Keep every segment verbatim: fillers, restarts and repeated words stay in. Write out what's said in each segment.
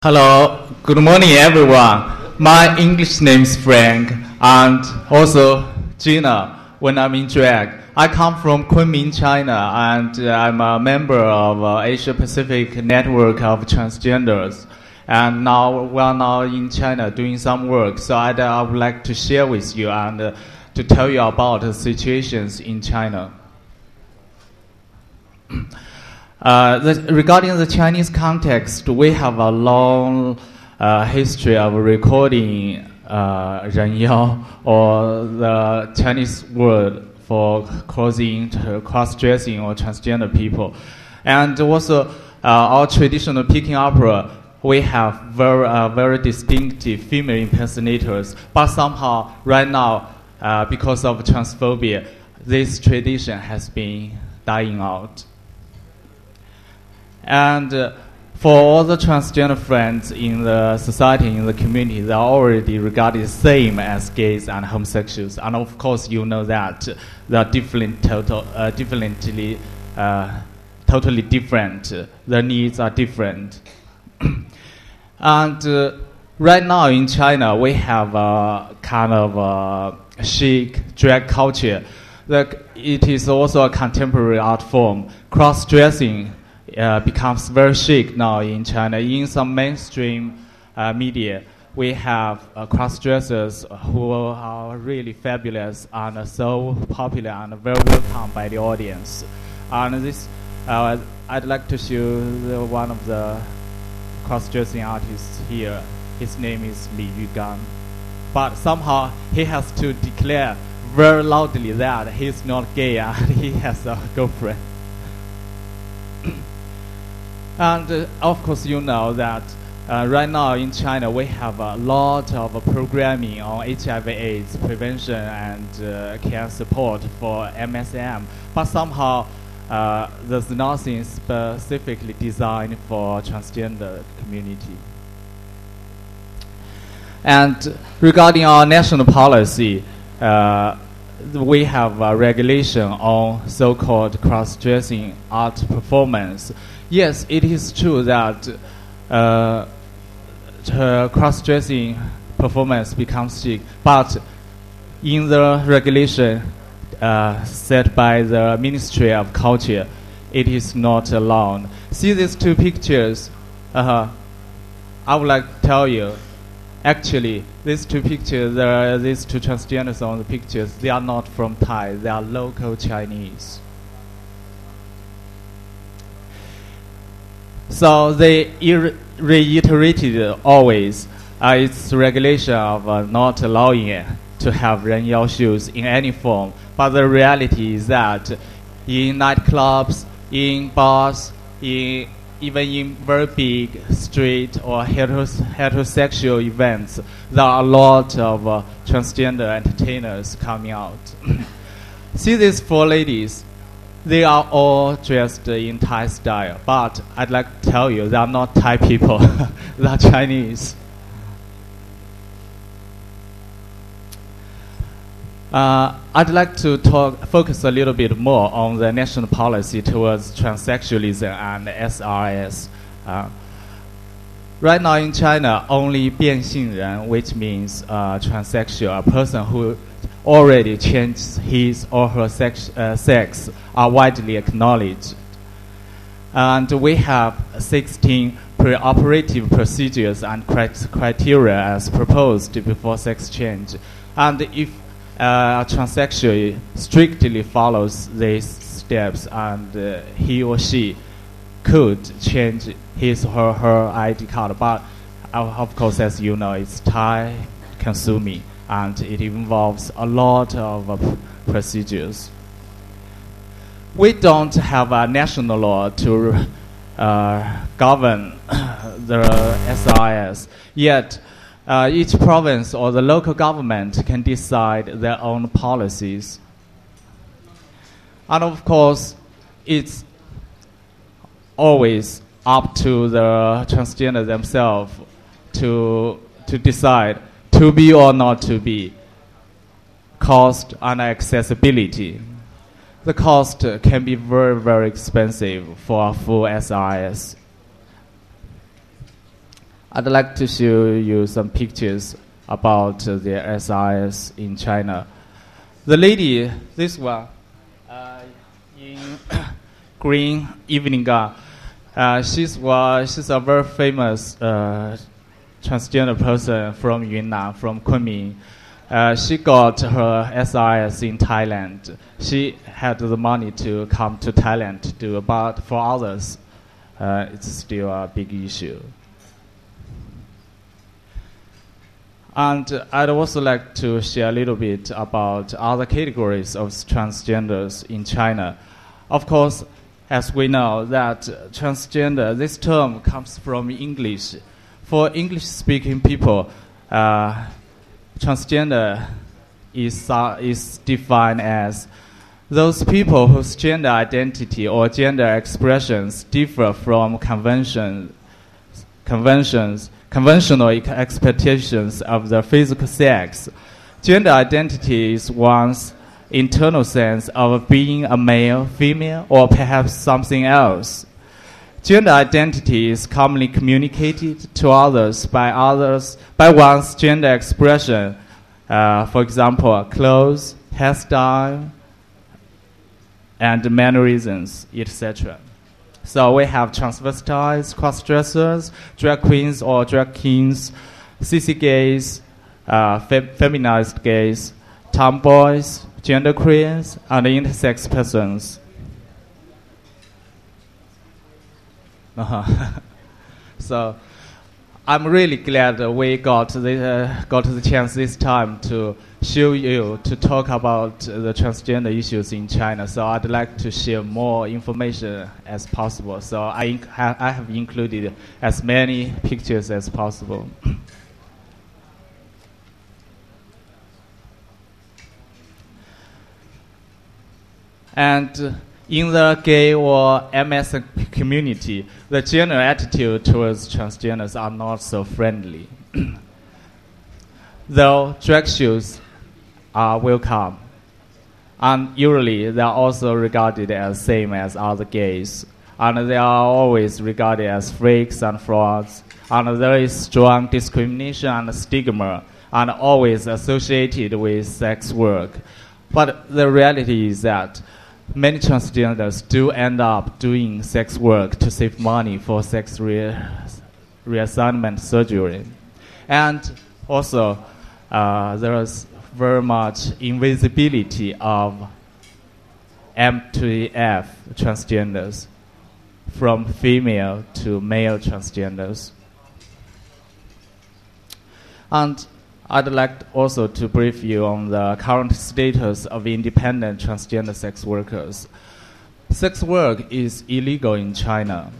Hello, good morning everyone. My English name is Frank and also Gina when I'm in drag. I come from Kunming, China, and uh, I'm a member of uh, Asia Pacific Network of Transgenders. And now we are now in China doing some work, so I'd, uh, I would like to share with you and uh, to tell you about the situations in China. Uh, the, regarding the Chinese context, we have a long uh, history of recording uh, 人妖, or the Chinese word for causing cross-dressing or transgender people. And also, uh, our traditional Peking opera, we have very, uh, very distinctive female impersonators. But somehow, right now, uh, because of transphobia, this tradition has been dying out. And uh, for all the transgender friends in the society, in the community, they are already regarded the same as gays and homosexuals. And of course, you know that they are different, total, uh, differently, uh, totally different. Their needs are different. And uh, right now in China, we have a kind of a chic drag culture. That it is also a contemporary art form. Cross-dressing Uh, becomes very chic now in China. In some mainstream uh, media, we have uh, cross-dressers who are really fabulous and uh, so popular and very welcome by the audience. And this, uh, I'd like to show the, one of the cross-dressing artists here. His name is Li Yugang. But somehow he has to declare very loudly that he's not gay and he has a girlfriend. And uh, of course, you know that uh, right now in China we have a lot of uh, programming on H I V/AIDS prevention and uh, care support for M S M. But somehow uh, there's nothing specifically designed for transgender community. And regarding our national policy, uh, we have a regulation on so-called cross-dressing art performance. Yes, it is true that uh, cross-dressing performance becomes chic, but in the regulation uh, set by the Ministry of Culture, it is not allowed. See these two pictures? Uh, I would like to tell you, actually, these two pictures, there are these two transgenders on the pictures, they are not from Thai, they are local Chinese. So they ir- reiterated always uh, its regulation of uh, not allowing it to have 人妖 shows in any form. But the reality is that in nightclubs, in bars, in even in very big street or heteros- heterosexual events, there are a lot of uh, transgender entertainers coming out. See these four ladies? They are all dressed in Thai style, but I'd like to tell you, they are not Thai people. They are Chinese. Uh, I'd like to talk, focus a little bit more on the national policy towards transsexualism and S R S. Uh, right now in China, only 变性人, which means uh, transsexual, a person who already changed his or her sex, uh, sex, are widely acknowledged. And we have sixteen pre-operative procedures and crit- criteria as proposed before sex change. And if uh, a transsexual strictly follows these steps, and uh, he or she could change his or her I D card. But uh, of course, as you know, it's time consuming and it involves a lot of uh, procedures. We don't have a national law to uh, govern the S R S, yet uh, each province or the local government can decide their own policies. And of course, it's always up to the transgender themselves to, to decide to be or not to be. Cost and accessibility. The cost can be very, very expensive for a full S R S. I'd like to show you some pictures about the S R S in China. The lady, this one, uh, in green evening gown, uh, she's, well, she's a very famous uh, transgender person from Yunnan, from Kunming. Uh, she got her S R S in Thailand. She had the money to come to Thailand to do, but for others, uh, it's still a big issue. And I'd also like to share a little bit about other categories of transgenders in China. Of course, as we know, that transgender, this term comes from English. For English-speaking people, uh, transgender is, uh, is defined as those people whose gender identity or gender expressions differ from convention, conventions conventional expectations of the physical sex. Gender identity is one's internal sense of being a male, female, or perhaps something else. Gender identity is commonly communicated to others by others by one's gender expression, uh, for example, clothes, hairstyle, and mannerisms, et cetera. So we have transvestites, cross-dressers, drag queens or drag kings, C C gays, uh, fe- feminized gays, tomboys, genderqueers, and intersex persons. Uh-huh. So I'm really glad that we got the, uh, got the chance this time to show you, to talk about the transgender issues in China. So I'd like to share more information as possible. So I, inc- ha- I have included as many pictures as possible. And in the gay or M S community, the general attitude towards transgenders are not so friendly. Though drag shows are welcome, and usually they are also regarded as same as other gays, and they are always regarded as freaks and frauds, and there is strong discrimination and stigma, and always associated with sex work. But the reality is that many transgenders do end up doing sex work to save money for sex re- reassignment surgery. And also, uh, there is very much invisibility of M to F transgenders, from female to male transgenders. And I'd like also to brief you on the current status of independent transgender sex workers. Sex work is illegal in China.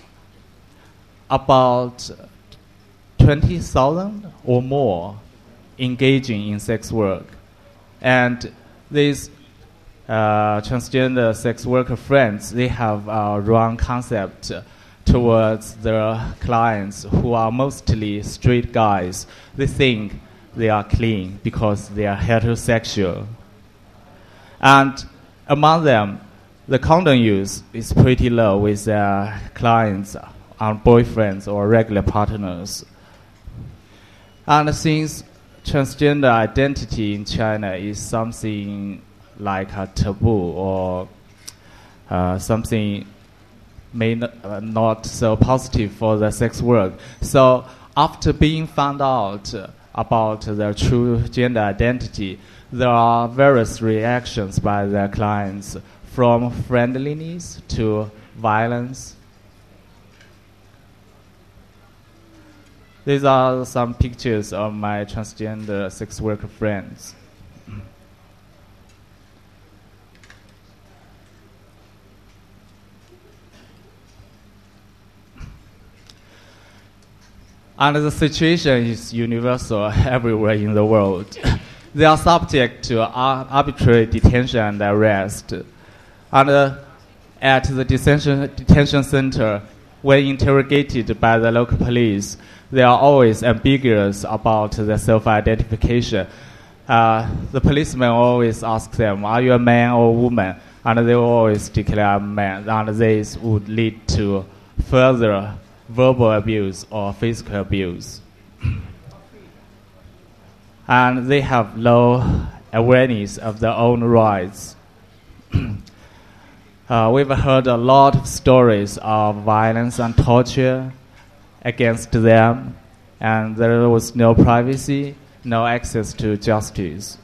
About twenty thousand or more engaging in sex work. And these uh, transgender sex worker friends, they have a wrong concept towards their clients who are mostly straight guys. They think they are clean because they are heterosexual. And among them, the condom use is pretty low with their clients and boyfriends or regular partners. And since transgender identity in China is something like a taboo or uh, something may not, uh, not so positive for the sex work. So after being found out uh, about their true gender identity, there are various reactions by their clients, from friendliness to violence. These are some pictures of my transgender sex worker friends. And the situation is universal everywhere in the world. They are subject to ar- arbitrary detention and arrest. And uh, at the detention, detention center, when interrogated by the local police, they are always ambiguous about their self-identification. Uh, the policeman always asks them, are you a man or a woman? And they always declare man. And this would lead to further verbal abuse or physical abuse. And they have low awareness of their own rights. uh, we've heard a lot of stories of violence and torture against them, and there was no privacy, no access to justice.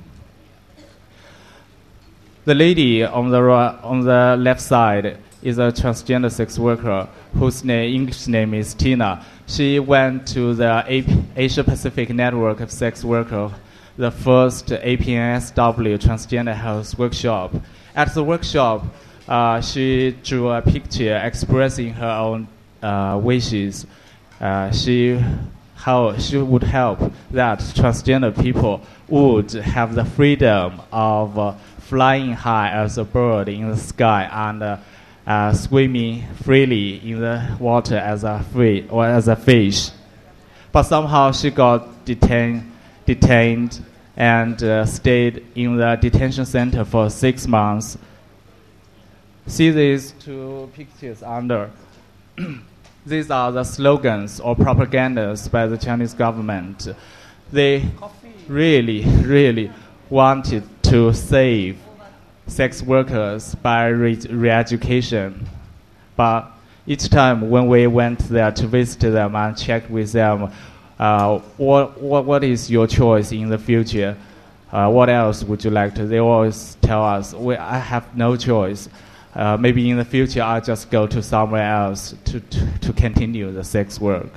The lady on the right, on the left side is a transgender sex worker whose name, English name is Tina. She went to the Asia Pacific Network of Sex Workers, the first A P N S W transgender health workshop. At the workshop, uh, she drew a picture expressing her own uh, wishes. Uh, she, how she would help that transgender people would have the freedom of uh, flying high as a bird in the sky and uh, uh, swimming freely in the water as a free or as a fish. But somehow she got detained, detained and uh, stayed in the detention center for six months. See these two pictures under. These are the slogans or propagandas by the Chinese government. They really, really wanted to save sex workers by re- re-education. But each time when we went there to visit them and check with them, uh, what, what, what is your choice in the future? Uh, what else would you like to? They always tell us, we, I have no choice. Uh, maybe in the future I'll just go to somewhere else to, to, to continue the sex work.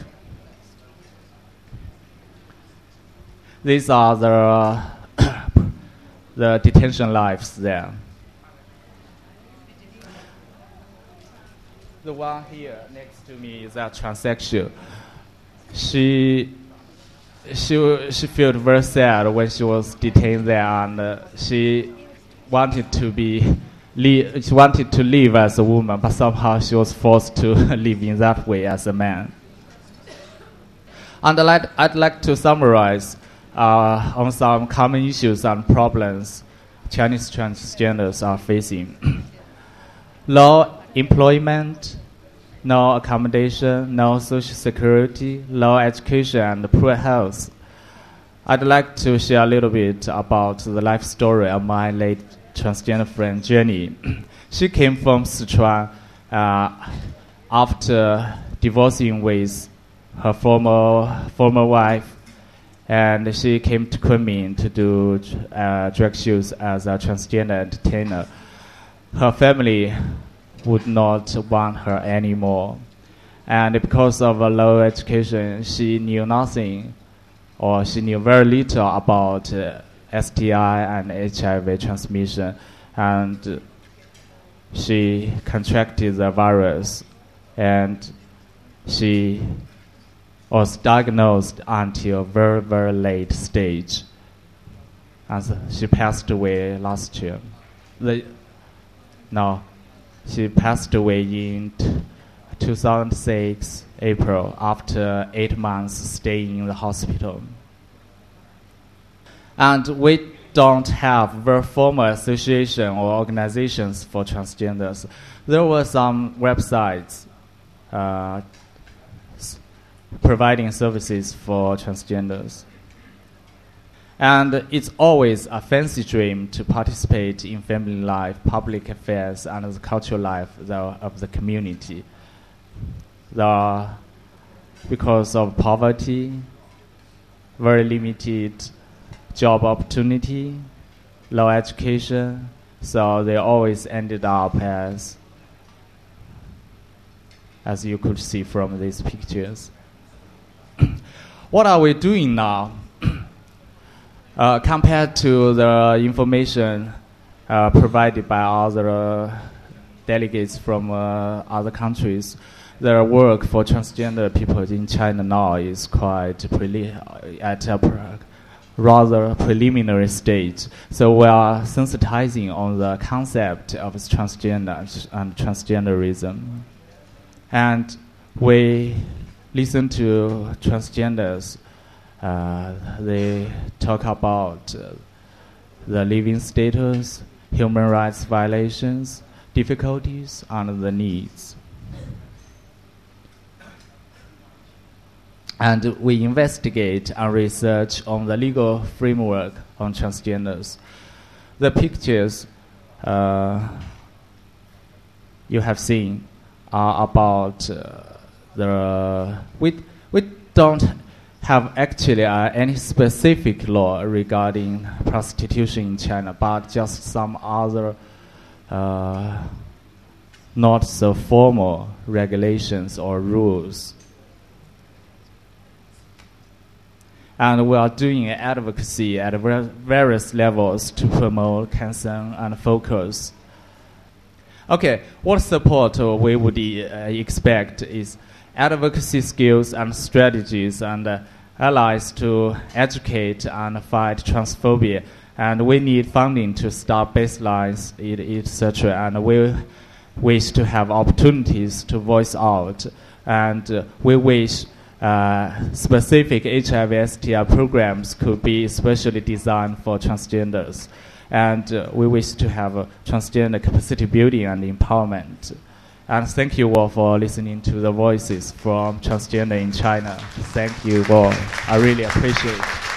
These are the uh, the detention lives there. The one here next to me is a transsexual. She she she felt very sad when she was detained there, and uh, she wanted to be li- she wanted to live as a woman, but somehow she was forced to live in that way as a man. And I'd like, I'd like to summarize uh, on some common issues and problems Chinese transgenders are facing. Low employment, no accommodation, no social security, low education, and poor health. I'd like to share a little bit about the life story of my late transgender friend Jenny. She came from Sichuan uh, after divorcing with her former former wife, and she came to Kunming to do uh, drag shows as a transgender entertainer. Her family would not want her anymore, and because of a low education, she knew nothing, or she knew very little about uh, S T I and H I V transmission, and she contracted the virus, and she was diagnosed until a very, very late stage. And she passed away last year. The, no, she passed away in two thousand six, April, after eight months staying in the hospital. And we don't have very formal association or organizations for transgenders. There were some websites uh, providing services for transgenders. And it's always a fancy dream to participate in family life, public affairs, and the cultural life of the community. The, because of poverty, very limited job opportunity, low education, so they always ended up as, as you could see from these pictures. What are we doing now? uh, compared to the information uh, provided by other delegates from uh, other countries, the work for transgender people in China now is quite preli- at a pr- rather preliminary stage. So we are sensitizing on the concept of transgender and transgenderism. And we listen to transgenders. Uh, they talk about uh, the living status, human rights violations, difficulties, and the needs. And we investigate and research on the legal framework on transgenders. The pictures uh, you have seen are about uh, the we we don't have actually uh, any specific law regarding prostitution in China, but just some other uh, not so formal regulations or rules. And we are doing advocacy at various levels to promote consent and focus. Okay, what support we would uh, expect is advocacy skills and strategies and uh, allies to educate and fight transphobia. And we need funding to start baselines, et cetera. And we wish to have opportunities to voice out. And uh, we wish Uh, specific H I V S T I programs could be especially designed for transgenders. And uh, we wish to have uh, transgender capacity building and empowerment. And thank you all for listening to the voices from transgender in China. Thank you all. I really appreciate it.